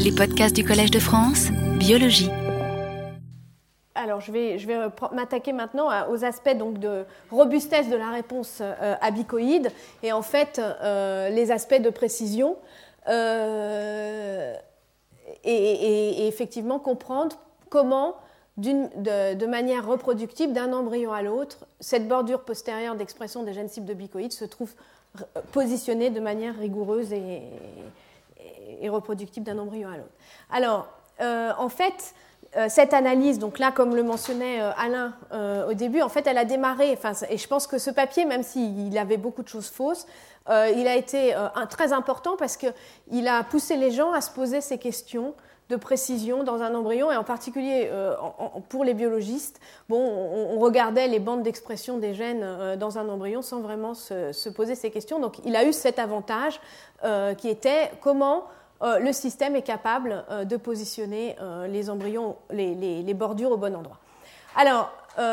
Les podcasts du Collège de France, Biologie. Alors, je vais m'attaquer maintenant aux aspects donc, de robustesse de la réponse abicoïde et en fait les aspects de précision et effectivement comprendre comment, de manière reproductive d'un embryon à l'autre, cette bordure postérieure d'expression des gènes cibles de bicoïdes se trouve positionnée de manière rigoureuse et reproductible d'un embryon à l'autre. Alors, en fait, cette analyse, donc là, comme le mentionnait Alain au début, en fait, elle a démarré, et je pense que ce papier, même s'il avait beaucoup de choses fausses, il a été très important parce qu'il a poussé les gens à se poser ces questions de précision dans un embryon, et en particulier pour les biologistes, on regardait les bandes d'expression des gènes dans un embryon sans vraiment se poser ces questions. Donc, il a eu cet avantage qui était comment le système est capable de positionner les embryons, les bordures au bon endroit. Alors,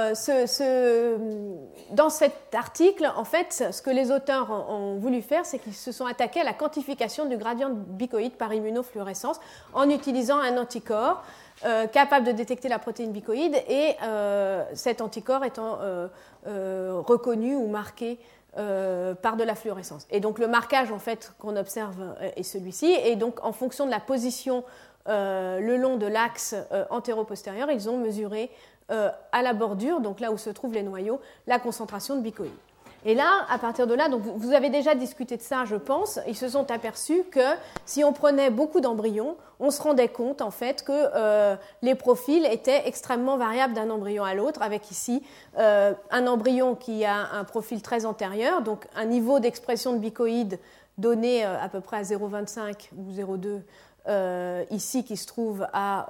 dans cet article, en fait, ce que les auteurs ont voulu faire, c'est qu'ils se sont attaqués à la quantification du gradient bicoïde par immunofluorescence en utilisant un anticorps capable de détecter la protéine bicoïde et cet anticorps étant reconnu ou marqué par de la fluorescence. Et donc le marquage en fait qu'on observe est celui-ci, et donc en fonction de la position le long de l'axe antéro-postérieur, ils ont mesuré à la bordure, donc là où se trouvent les noyaux, la concentration de bicoïdes. Et là, à partir de là, donc vous avez déjà discuté de ça, je pense, ils se sont aperçus que si on prenait beaucoup d'embryons, on se rendait compte en fait que les profils étaient extrêmement variables d'un embryon à l'autre, avec ici un embryon qui a un profil très antérieur, donc un niveau d'expression de bicoïdes donné à peu près à 0,25 ou 0,2 ici, qui se trouve à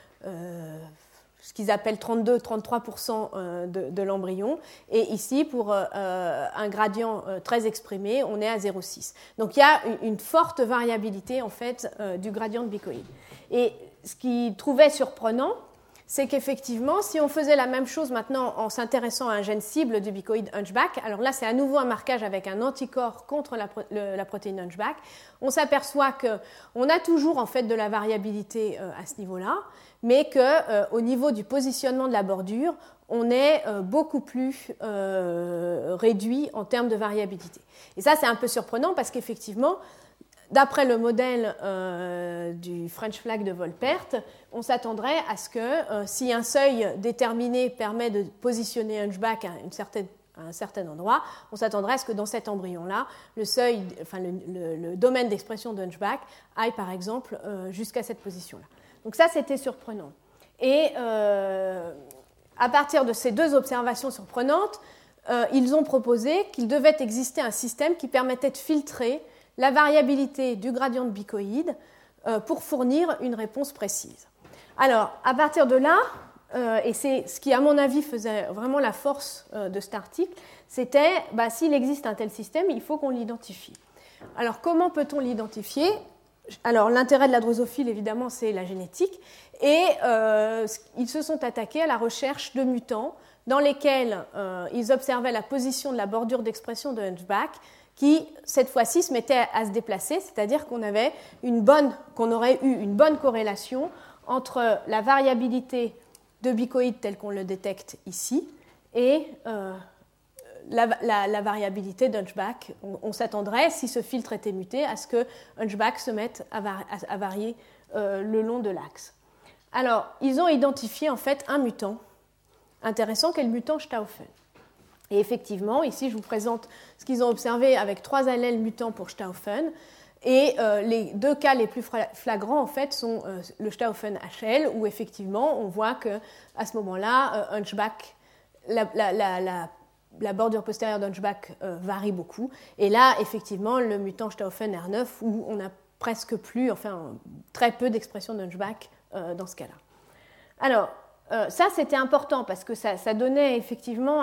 ce qu'ils appellent 32-33% de l'embryon. Et ici, pour un gradient très exprimé, on est à 0,6. Donc il y a une forte variabilité en fait, du gradient de bicoïde. Et ce qu'ils trouvaient surprenant, c'est qu'effectivement, si on faisait la même chose maintenant en s'intéressant à un gène cible du bicoïde Hunchback, alors là c'est à nouveau un marquage avec un anticorps contre la protéine Hunchback, on s'aperçoit qu'on a toujours en fait de la variabilité à ce niveau-là, mais qu'au niveau du positionnement de la bordure, on est beaucoup plus réduit en termes de variabilité. Et ça c'est un peu surprenant parce qu'effectivement, d'après le modèle du French flag de Volpert, on s'attendrait à ce que si un seuil déterminé permet de positionner Hunchback à un certain endroit, on s'attendrait à ce que dans cet embryon-là, le domaine d'expression de Hunchback aille par exemple jusqu'à cette position-là. Donc ça, c'était surprenant. Et à partir de ces deux observations surprenantes, ils ont proposé qu'il devait exister un système qui permettait de filtrer la variabilité du gradient de bicoïde pour fournir une réponse précise. Alors, à partir de là, et c'est ce qui, à mon avis, faisait vraiment la force de cet article, c'était, s'il existe un tel système, il faut qu'on l'identifie. Alors, comment peut-on l'identifier ? Alors, l'intérêt de la drosophile, évidemment, c'est la génétique, et ils se sont attaqués à la recherche de mutants dans lesquels ils observaient la position de la bordure d'expression de Hunchback, qui, cette fois-ci, se mettait à se déplacer, c'est-à-dire qu'on aurait eu une bonne corrélation entre la variabilité de bicoïde telle qu'on le détecte ici et la variabilité d'Hunchback. On s'attendrait, si ce filtre était muté, à ce que Hunchback se mette à varier le long de l'axe. Alors, ils ont identifié en fait un mutant intéressant qui est le mutant Stauffen. Et effectivement, ici, je vous présente ce qu'ils ont observé avec 3 allèles mutants pour Stauffen. Et les 2 cas les plus flagrants, en fait, sont le Stauffen HL, où effectivement, on voit qu'à ce moment-là, Hunchback, la bordure postérieure d'Hunchback varie beaucoup. Et là, effectivement, le mutant Stauffen R9, où on n'a presque plus, très peu d'expression d'Hunchback dans ce cas-là. Alors, ça, c'était important parce que ça donnait effectivement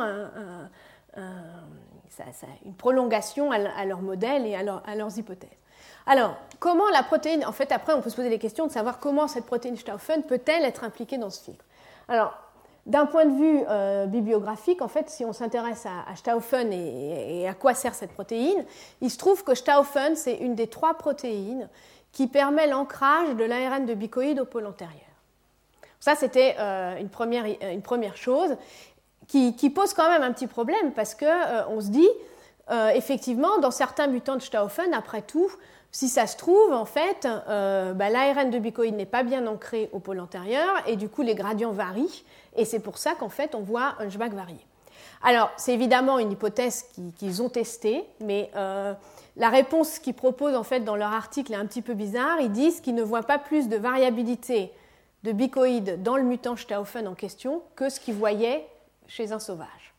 une prolongation à leur modèle et à leurs hypothèses. Alors, comment la protéine... En fait, après, on peut se poser les questions de savoir comment cette protéine Stauffen peut-elle être impliquée dans ce filtre. Alors, d'un point de vue bibliographique, en fait, si on s'intéresse à Stauffen et à quoi sert cette protéine, il se trouve que Stauffen, c'est une des 3 protéines qui permet l'ancrage de l'ARN de bicoïde au pôle antérieur. Ça, c'était une première chose qui pose quand même un petit problème parce qu'on se dit, effectivement, dans certains mutants de Stauffen, après tout, si ça se trouve, en fait, l'ARN de bicoïde n'est pas bien ancré au pôle antérieur et du coup, les gradients varient et c'est pour ça qu'en fait, on voit un Hunchback varié. Alors, c'est évidemment une hypothèse qu'ils ont testée, mais la réponse qu'ils proposent en fait dans leur article est un petit peu bizarre. Ils disent qu'ils ne voient pas plus de variabilité de bicoïde dans le mutant Stauffen en question que ce qu'ils voyaient chez un sauvage.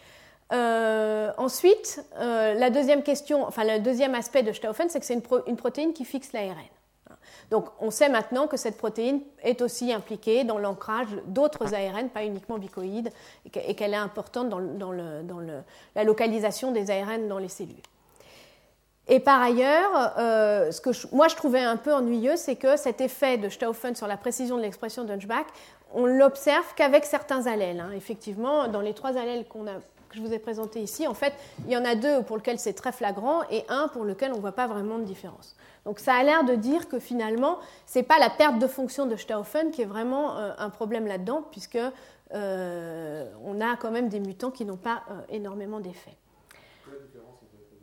Ensuite, la deuxième question, enfin le deuxième aspect de Stauffen, c'est que c'est une protéine qui fixe l'ARN. Donc, on sait maintenant que cette protéine est aussi impliquée dans l'ancrage d'autres ARN, pas uniquement bicoïdes, et qu'elle est importante dans la localisation des ARN dans les cellules. Et par ailleurs, ce que moi je trouvais un peu ennuyeux, c'est que cet effet de Stauffen sur la précision de l'expression d'Hunchback, on l'observe qu'avec certains allèles. Effectivement, dans les 3 allèles que je vous ai présentés ici, en fait, il y en a 2 pour lesquels c'est très flagrant et un pour lequel on ne voit pas vraiment de différence. Donc ça a l'air de dire que finalement, ce n'est pas la perte de fonction de Stauffen qui est vraiment un problème là-dedans, puisque on a quand même des mutants qui n'ont pas énormément d'effet. Quelle est la différence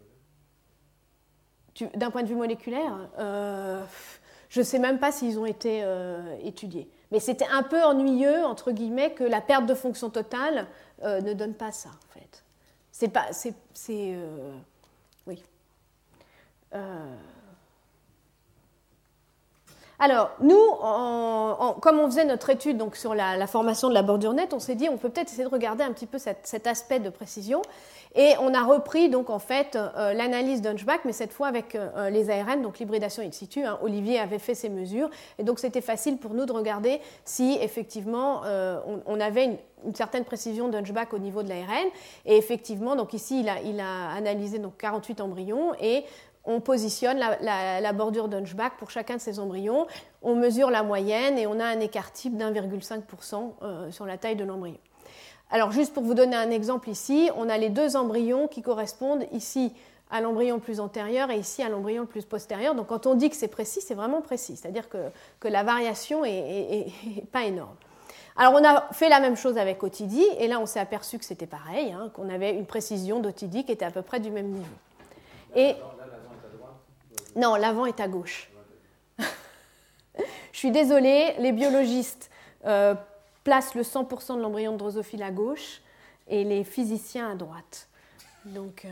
entre les D'un point de vue moléculaire, je ne sais même pas s'ils ont été étudiés. Mais c'était un peu ennuyeux, entre guillemets, que la perte de fonction totale ne donne pas ça, en fait. C'est pas... oui. Alors, nous, comme on faisait notre étude donc, sur la formation de la bordure nette, on s'est dit on peut peut-être essayer de regarder un petit peu cet aspect de précision. Et on a repris donc, en fait, l'analyse d'Hunchback, mais cette fois avec les ARN, donc l'hybridation in situ. Olivier avait fait ses mesures, et donc c'était facile pour nous de regarder si effectivement on avait une certaine précision d'Hunchback au niveau de l'ARN. Et effectivement, donc ici, il a analysé donc, 48 embryons, et on positionne la bordure d'Hunchback pour chacun de ces embryons, on mesure la moyenne et on a un écart type d'1,5% sur la taille de l'embryon. Alors juste pour vous donner un exemple ici, on a les 2 embryons qui correspondent ici à l'embryon le plus antérieur et ici à l'embryon le plus postérieur. Donc quand on dit que c'est précis, c'est vraiment précis, c'est-à-dire que la variation est pas énorme. Alors on a fait la même chose avec Otidi et là on s'est aperçu que c'était pareil, qu'on avait une précision d'Otidi qui était à peu près du même niveau. Et non, l'avant est à gauche. Je suis désolée, les biologistes placent le 100% de l'embryon de drosophile à gauche et les physiciens à droite. Donc,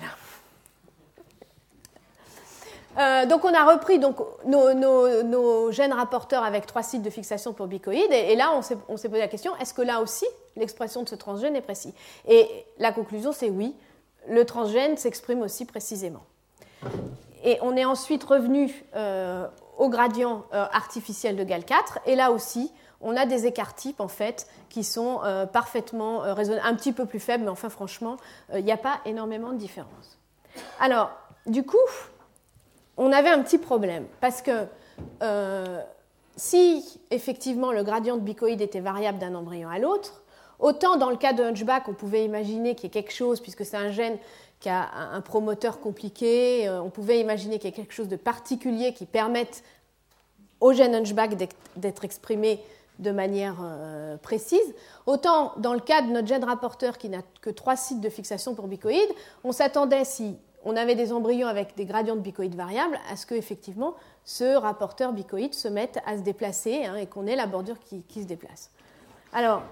voilà. Donc, on a repris donc, nos gènes rapporteurs avec 3 sites de fixation pour bicoïdes. Et là, on s'est posé la question, est-ce que là aussi, l'expression de ce transgène est précis ? Et la conclusion, c'est oui. Le transgène s'exprime aussi précisément. Et on est ensuite revenu au gradient artificiel de GAL4. Et là aussi, on a des écarts types, en fait, qui sont parfaitement raisonnables, un petit peu plus faibles, mais enfin, franchement, il n'y a pas énormément de différence. Alors, du coup, on avait un petit problème. Parce que si, effectivement, le gradient de bicoïde était variable d'un embryon à l'autre, autant dans le cas de Hunchback, on pouvait imaginer qu'il y ait quelque chose, puisque c'est un gène qui a un promoteur compliqué, on pouvait imaginer qu'il y ait quelque chose de particulier qui permette au gène Hunchback d'être exprimé de manière précise. Autant dans le cas de notre gène rapporteur qui n'a que 3 sites de fixation pour bicoïdes, on s'attendait, si on avait des embryons avec des gradients de bicoïdes variables, à ce qu'effectivement ce rapporteur bicoïde se mette à se déplacer et qu'on ait la bordure qui se déplace. Alors,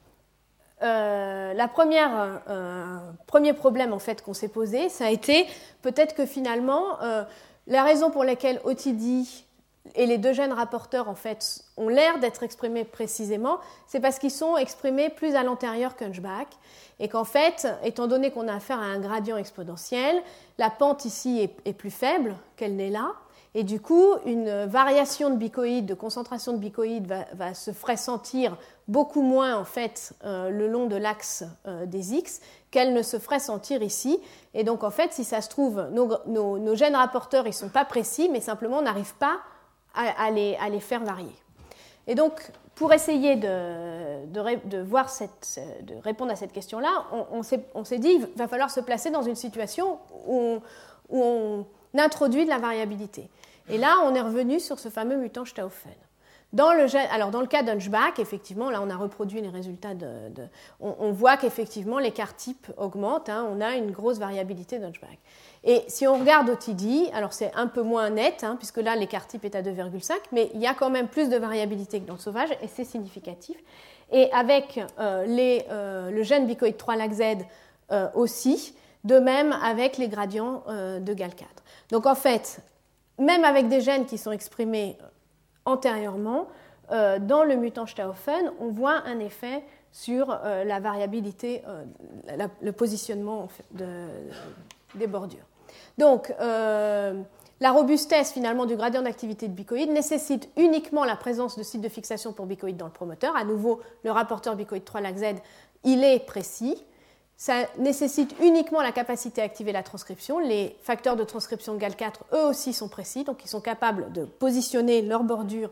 premier problème en fait qu'on s'est posé, ça a été peut-être que finalement la raison pour laquelle Otidi et les 2 gènes rapporteurs en fait ont l'air d'être exprimés précisément, c'est parce qu'ils sont exprimés plus à l'antérieur qu'Hunchback et qu'en fait, étant donné qu'on a affaire à un gradient exponentiel, la pente ici est plus faible qu'elle n'est là. Et du coup, une variation de bicoïde, de concentration de bicoïde va se ferait sentir beaucoup moins en fait le long de l'axe des X qu'elle ne se ferait sentir ici. Et donc en fait, si ça se trouve, nos gènes rapporteurs ils sont pas précis, mais simplement on n'arrive pas à les faire varier. Et donc pour essayer de répondre à cette question-là, on s'est dit il va falloir se placer dans une situation où on introduit de la variabilité. Et là, on est revenu sur ce fameux mutant Stauffen. Dans le cas d'Hunchback, effectivement, là on a reproduit les résultats on voit qu'effectivement l'écart type augmente, hein, on a une grosse variabilité d'Hunchback. Et si on regarde OTD, alors c'est un peu moins net, hein, puisque là l'écart type est à 2,5, mais il y a quand même plus de variabilité que dans le sauvage, et c'est significatif. Et avec le gène bicoïde 3-LAC-Z aussi, de même avec les gradients de GAL4. Donc en fait, même avec des gènes qui sont exprimés antérieurement, dans le mutant Stauffen, on voit un effet sur la variabilité, le positionnement en fait, des bordures. Donc, la robustesse finalement du gradient d'activité de bicoïde nécessite uniquement la présence de sites de fixation pour bicoïde dans le promoteur. À nouveau, le rapporteur bicoïde 3-LAC-Z, il est précis. Ça nécessite uniquement la capacité à activer la transcription. Les facteurs de transcription de GAL4, eux aussi, sont précis, donc ils sont capables de positionner leur bordure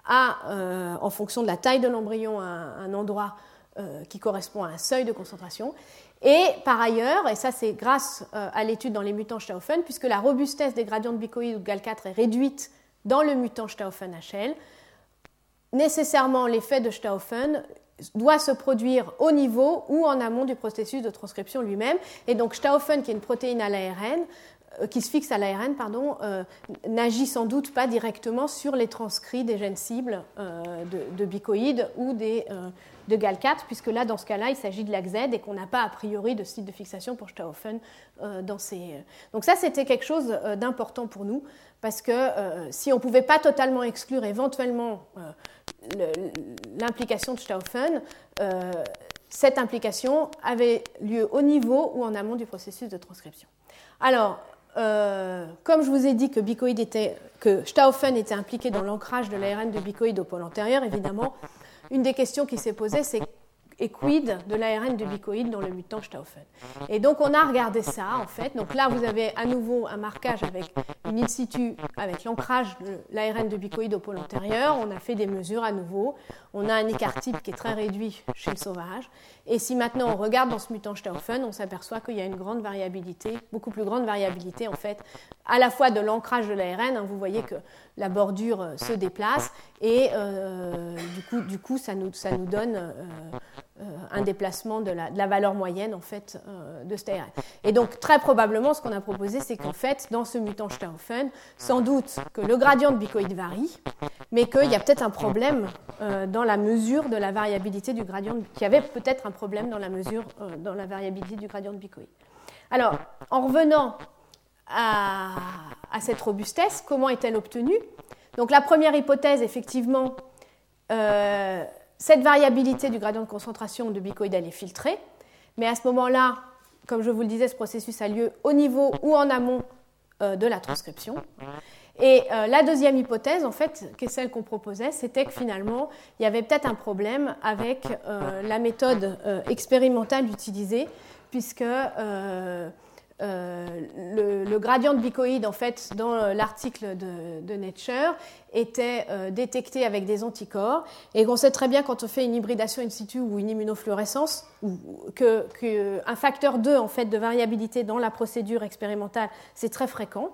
en fonction de la taille de l'embryon à un endroit qui correspond à un seuil de concentration. Et par ailleurs, et ça c'est grâce à l'étude dans les mutants Stauffen, puisque la robustesse des gradients de bicoïde ou de GAL4 est réduite dans le mutant Stauffen-HL, nécessairement l'effet de Stauffen doit se produire au niveau ou en amont du processus de transcription lui-même. Et donc Stauffen, qui est une protéine à l'ARN, qui se fixe à l'ARN, n'agit sans doute pas directement sur les transcrits des gènes cibles de bicoïdes ou de GAL4, puisque là, dans ce cas-là, il s'agit de LAC-Z et qu'on n'a pas a priori de site de fixation pour Stauffen dans ces... Donc ça, c'était quelque chose d'important pour nous, parce que si on ne pouvait pas totalement exclure éventuellement l'implication de Stauffen, cette implication avait lieu au niveau ou en amont du processus de transcription. Alors, comme je vous ai dit que Stauffen était impliqué dans l'ancrage de l'ARN de bicoïde au pôle antérieur, évidemment, une des questions qui s'est posée, c'est quid de l'ARN de bicoïde dans le mutant Stauffen. Et donc on a regardé ça en fait. Donc là vous avez à nouveau un marquage avec une in situ avec l'ancrage de l'ARN de bicoïde au pôle antérieur. On a fait des mesures à nouveau. On a un écart type qui est très réduit chez le sauvage. Et si maintenant on regarde dans ce mutant Stauffen, on s'aperçoit qu'il y a une grande variabilité, beaucoup plus grande variabilité en fait, à la fois de l'ancrage de l'ARN. Hein, vous voyez que la bordure se déplace et du coup ça nous donne un déplacement de la valeur moyenne en fait, de cet ARN. Et donc très probablement ce qu'on a proposé, c'est qu'en fait dans ce mutant Stauffen, sans doute que le gradient de bicoïde varie, mais qu'il y a peut-être un problème dans la mesure de la variabilité du gradient, qu'il y avait peut-être un problème dans la mesure dans la variabilité du gradient de bicoïde. Alors en revenant à cette robustesse, comment est-elle obtenue? Donc la première hypothèse, effectivement, cette variabilité du gradient de concentration de bicoïde, elle est filtrée, mais à ce moment-là, comme je vous le disais, ce processus a lieu au niveau ou en amont de la transcription. Et la deuxième hypothèse, en fait, qui est celle qu'on proposait, c'était que finalement, il y avait peut-être un problème avec la méthode expérimentale utilisée, puisque le gradient de bicoïde, en fait, dans l'article de Nature, était détecté avec des anticorps, et qu'on sait très bien quand on fait une hybridation in situ ou une immunofluorescence, qu'un facteur 2 en fait, de variabilité dans la procédure expérimentale, c'est très fréquent.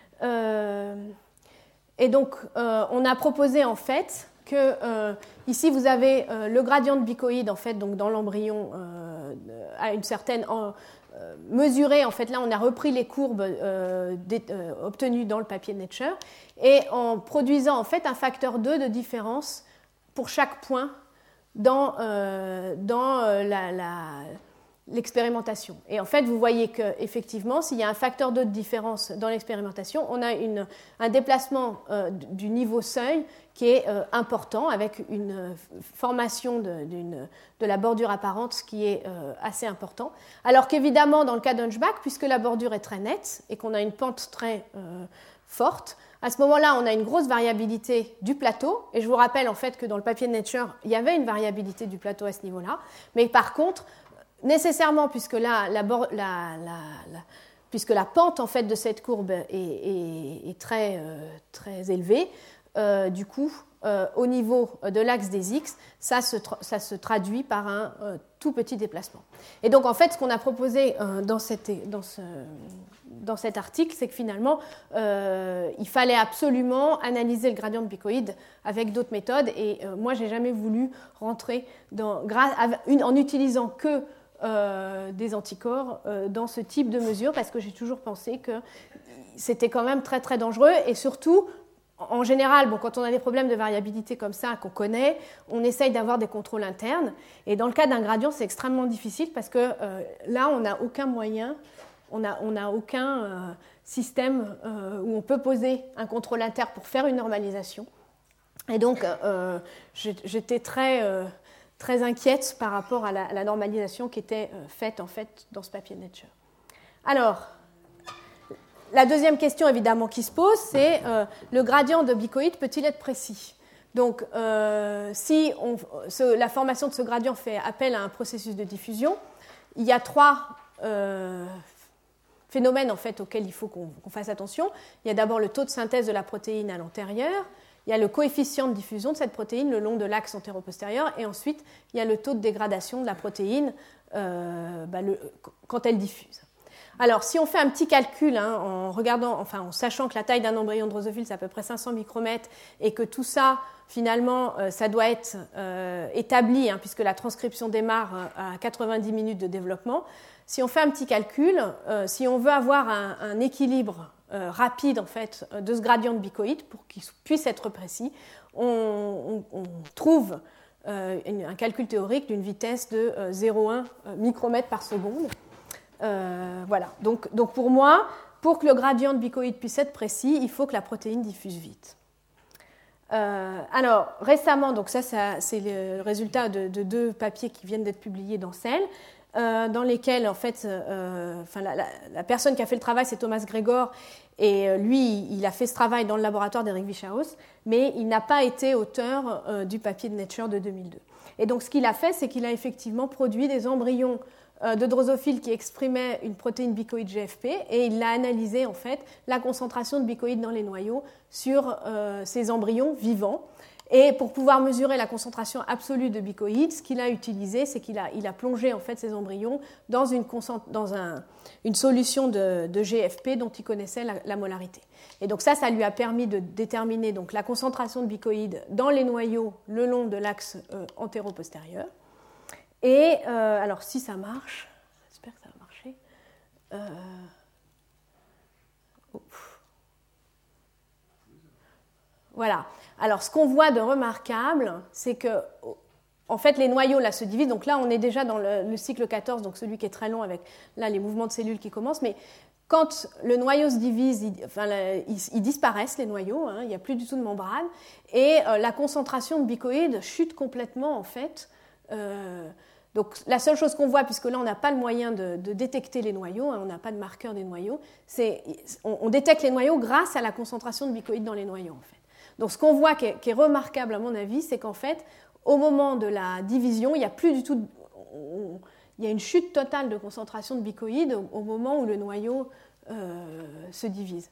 Et donc, on a proposé en fait que ici vous avez le gradient de bicoïde en fait, donc dans l'embryon à une certaine mesurée. En fait, là, on a repris les courbes obtenues dans le papier Nature et en produisant en fait un facteur 2 de différence pour chaque point dans l'expérimentation. Et en fait, vous voyez qu'effectivement, s'il y a un facteur 2 de différence dans l'expérimentation, on a un déplacement du niveau seuil qui est important, avec une formation de la bordure apparente, ce qui est assez important. Alors qu'évidemment, dans le cas d'Hunchback, puisque la bordure est très nette et qu'on a une pente très forte, à ce moment-là, on a une grosse variabilité du plateau. Et je vous rappelle en fait que dans le papier Nature, il y avait une variabilité du plateau à ce niveau-là. Mais par contre, nécessairement, puisque puisque la pente en fait, de cette courbe est très, très élevée, du coup, au niveau de l'axe des X, ça se traduit par un tout petit déplacement. Et donc, en fait, ce qu'on a proposé dans cet article, c'est que finalement, il fallait absolument analyser le gradient de bicoïde avec d'autres méthodes. Et moi, je n'ai jamais voulu rentrer en utilisant que des anticorps dans ce type de mesure, parce que j'ai toujours pensé que c'était quand même très, très dangereux. Et surtout, en général, quand on a des problèmes de variabilité comme ça, qu'on connaît, on essaye d'avoir des contrôles internes. Et dans le cas d'un gradient, c'est extrêmement difficile parce que là, on n'a aucun moyen, on n'a aucun système où on peut poser un contrôle interne pour faire une normalisation. Et donc, j'étais très inquiète par rapport à la normalisation qui était faite en fait dans ce papier Nature. Alors, la deuxième question évidemment qui se pose, c'est le gradient de bicoïde peut-il être précis? Donc, si la formation de ce gradient fait appel à un processus de diffusion, il y a trois phénomènes en fait auxquels il faut qu'on fasse attention. Il y a d'abord le taux de synthèse de la protéine à l'antérieur. Il y a le coefficient de diffusion de cette protéine le long de l'axe antéro-postérieur, et ensuite il y a le taux de dégradation de la protéine quand elle diffuse. Alors, si on fait un petit calcul en sachant que la taille d'un embryon drosophile c'est à peu près 500 micromètres et que tout ça, finalement, ça doit être établi puisque la transcription démarre à 90 minutes de développement. Si on fait un petit calcul, si on veut avoir un équilibre rapide en fait de ce gradient de bicoïde pour qu'il puisse être précis, on trouve un calcul théorique d'une vitesse de 0,1 micromètre par seconde. Voilà. Donc pour moi, pour que le gradient de bicoïde puisse être précis, il faut que la protéine diffuse vite. Alors récemment, donc ça c'est le résultat de deux papiers qui viennent d'être publiés dans Cell, dans lesquels en fait, la personne qui a fait le travail c'est Thomas Gregor, et lui il a fait ce travail dans le laboratoire d'Eric Wichaus, mais il n'a pas été auteur du papier de Nature de 2002. Et donc ce qu'il a fait, c'est qu'il a effectivement produit des embryons de drosophiles qui exprimaient une protéine bicoïde GFP, et il a analysé en fait la concentration de bicoïdes dans les noyaux sur ces embryons vivants. Et pour pouvoir mesurer la concentration absolue de bicoïdes, ce qu'il a utilisé, c'est qu'il a plongé en fait ces embryons dans une solution de GFP dont il connaissait la molarité. Et donc ça lui a permis de déterminer donc la concentration de bicoïdes dans les noyaux le long de l'axe antéro-postérieur. Et alors, si ça marche, j'espère que ça va marcher. Voilà. Alors, ce qu'on voit de remarquable, c'est que, en fait, les noyaux là se divisent. Donc là, on est déjà dans le cycle 14, donc celui qui est très long avec là les mouvements de cellules qui commencent. Mais quand le noyau se divise, ils disparaissent les noyaux. Il n'y a plus du tout de membrane, et la concentration de bicoïdes chute complètement en fait. Donc la seule chose qu'on voit, puisque là on n'a pas le moyen de détecter les noyaux, on n'a pas de marqueur des noyaux, c'est on détecte les noyaux grâce à la concentration de bicoïdes dans les noyaux en fait. Donc ce qu'on voit qui est remarquable à mon avis, c'est qu'en fait au moment de la division, il n'y a plus du tout, il y a une chute totale de concentration de bicoïdes au moment où le noyau se divise.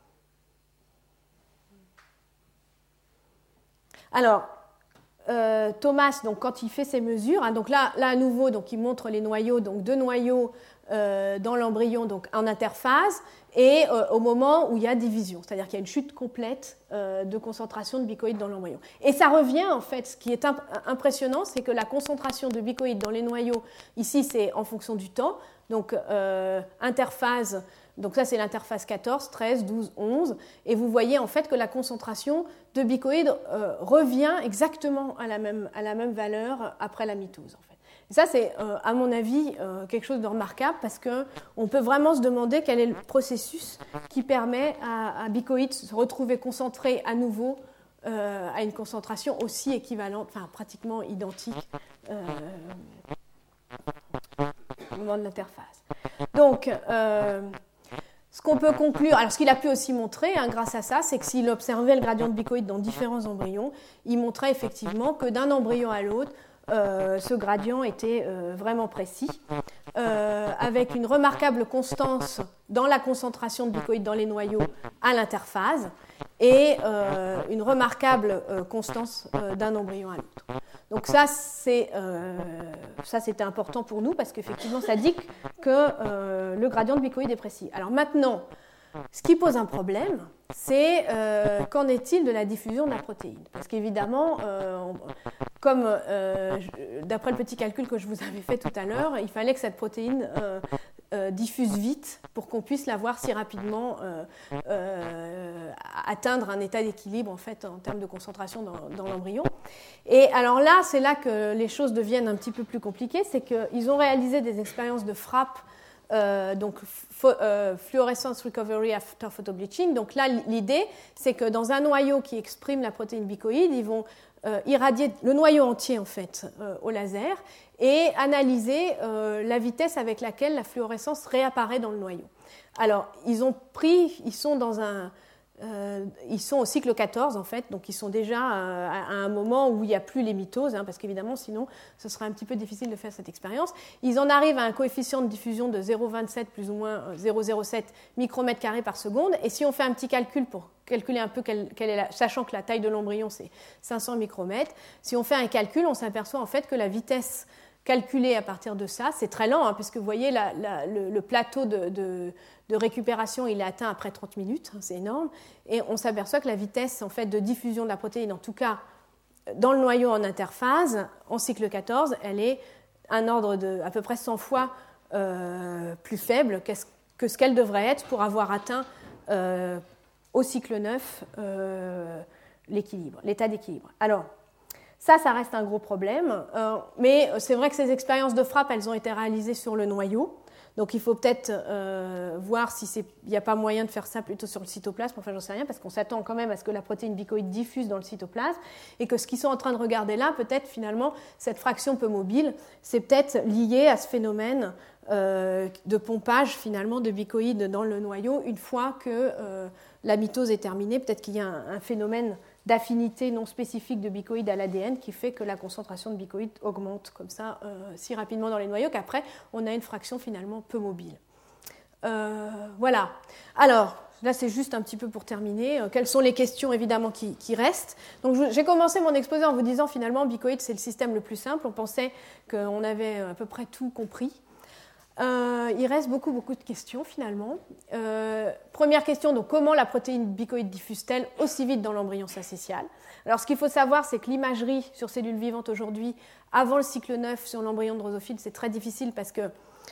Alors Thomas, donc, quand il fait ses mesures, donc là à nouveau, donc, il montre les noyaux, donc 2 noyaux dans l'embryon donc, en interphase, et au moment où il y a division, c'est-à-dire qu'il y a une chute complète de concentration de bicoïdes dans l'embryon. Et ça revient, en fait, ce qui est impressionnant, c'est que la concentration de bicoïdes dans les noyaux, ici c'est en fonction du temps, donc interphase. Donc ça, c'est l'interphase 14, 13, 12, 11. Et vous voyez en fait que la concentration de bicoïdes revient exactement à la même valeur après la mitose. En fait. Et ça, c'est, à mon avis, quelque chose de remarquable parce qu'on peut vraiment se demander quel est le processus qui permet à bicoïdes de se retrouver concentrés à nouveau à une concentration aussi équivalente, enfin pratiquement identique au moment de l'interphase. Donc, ce qu'on peut conclure, alors ce qu'il a pu aussi montrer grâce à ça, c'est que s'il observait le gradient de bicoïdes dans différents embryons, il montrait effectivement que d'un embryon à l'autre, ce gradient était vraiment précis, avec une remarquable constance dans la concentration de bicoïdes dans les noyaux à l'interphase, et une remarquable constance d'un embryon à l'autre. Donc ça, c'était important pour nous parce qu'effectivement, ça dit que le gradient de bicoïde est précis. Alors maintenant, ce qui pose un problème, c'est qu'en est-il de la diffusion de la protéine? Parce qu'évidemment, d'après le petit calcul que je vous avais fait tout à l'heure, il fallait que cette protéine diffuse vite pour qu'on puisse la voir si rapidement atteindre un état d'équilibre en fait en termes de concentration dans l'embryon. Et alors là, c'est là que les choses deviennent un petit peu plus compliquées, c'est qu'ils ont réalisé des expériences de frappe, donc fluorescence recovery after photobleaching. Donc là, l'idée, c'est que dans un noyau qui exprime la protéine bicoïde, ils vont irradier le noyau entier en fait au laser et analyser la vitesse avec laquelle la fluorescence réapparaît dans le noyau. Alors, ils sont au cycle 14 en fait, donc ils sont déjà à un moment où il n'y a plus les mitoses, parce qu'évidemment sinon ce serait un petit peu difficile de faire cette expérience. Ils en arrivent à un coefficient de diffusion de 0,27 plus ou moins 0,07 micromètres carrés par seconde, et si on fait un petit calcul pour calculer un peu sachant que la taille de l'embryon c'est 500 micromètres, si on fait un calcul, on s'aperçoit en fait que la vitesse calculée à partir de ça, c'est très lent, puisque vous voyez le plateau de récupération, il est atteint après 30 minutes, c'est énorme, et on s'aperçoit que la vitesse en fait, de diffusion de la protéine, en tout cas dans le noyau en interphase, en cycle 14, elle est un ordre de à peu près 100 fois plus faible que ce qu'elle devrait être pour avoir atteint au cycle 9 l'état d'équilibre. Alors, ça reste un gros problème, mais c'est vrai que ces expériences de frappe, elles ont été réalisées sur le noyau. Donc il faut peut-être voir s'il n'y a pas moyen de faire ça plutôt sur le cytoplasme. Enfin, j'en sais rien, parce qu'on s'attend quand même à ce que la protéine bicoïde diffuse dans le cytoplasme et que ce qu'ils sont en train de regarder là, peut-être finalement, cette fraction peu mobile, c'est peut-être lié à ce phénomène de pompage finalement de bicoïde dans le noyau une fois que la mitose est terminée. Peut-être qu'il y a un phénomène d'affinité non spécifique de bicoïde à l'ADN qui fait que la concentration de bicoïde augmente comme ça si rapidement dans les noyaux qu'après on a une fraction finalement peu mobile. Voilà. Alors, là c'est juste un petit peu pour terminer. Quelles sont les questions évidemment qui restent? Donc j'ai commencé mon exposé en vous disant finalement bicoïde c'est le système le plus simple. On pensait qu'on avait à peu près tout compris. Il reste beaucoup de questions finalement. Première question, donc comment la protéine bicoïde diffuse-t-elle aussi vite dans l'embryon syncytial? Alors ce qu'il faut savoir, c'est que l'imagerie sur cellules vivantes aujourd'hui, avant le cycle 9 sur l'embryon de drosophile, c'est très difficile parce que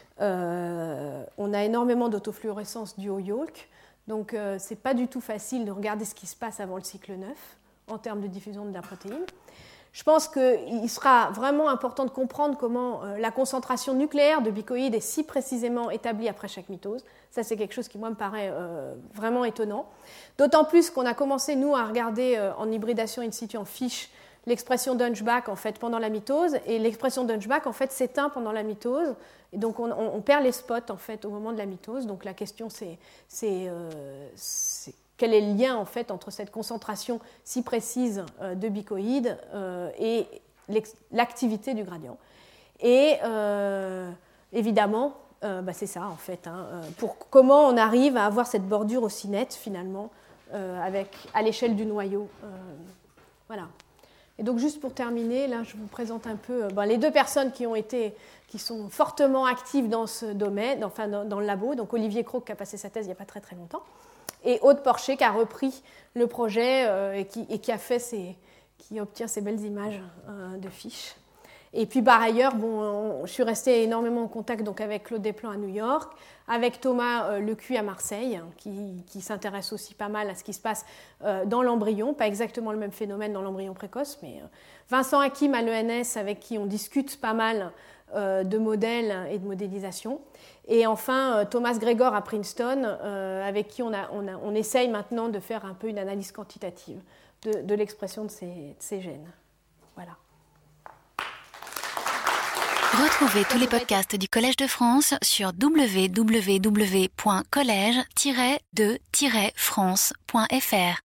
on a énormément d'autofluorescence due au yolk. Donc c'est pas du tout facile de regarder ce qui se passe avant le cycle 9 en termes de diffusion de la protéine. Je pense qu'il sera vraiment important de comprendre comment la concentration nucléaire de bicoïde est si précisément établie après chaque mitose. Ça, c'est quelque chose qui, moi, me paraît vraiment étonnant. D'autant plus qu'on a commencé, nous, à regarder en hybridation in situ en fiche l'expression d'Hunchback, en fait, pendant la mitose. Et l'expression d'Hunchback, en fait, s'éteint pendant la mitose. Et donc, on perd les spots, en fait, au moment de la mitose. Donc, la question, c'est quel est le lien en fait entre cette concentration si précise de bicoïde et l'activité du gradient. Et évidemment, c'est ça en fait. Pour comment on arrive à avoir cette bordure aussi nette finalement à l'échelle du noyau. Voilà. Et donc juste pour terminer, là je vous présente un peu les deux personnes qui sont fortement actives dans ce domaine, enfin dans le labo. Donc Olivier Croc qui a passé sa thèse il n'y a pas très très longtemps. Et Aude Porcher qui a repris le projet et qui obtient ces belles images de fiches. Et puis par ailleurs, je suis restée énormément en contact donc, avec Claude Desplan à New York, avec Thomas Lecuy à Marseille, qui s'intéresse aussi pas mal à ce qui se passe dans l'embryon, pas exactement le même phénomène dans l'embryon précoce, mais Vincent Hakim à l'ENS avec qui on discute pas mal de modèles et de modélisation. Et enfin, Thomas Gregor à Princeton, avec qui on essaye maintenant de faire un peu une analyse quantitative de l'expression de ces gènes. Voilà. Retrouvez tous les podcasts du Collège de France sur www.collège-de-france.fr.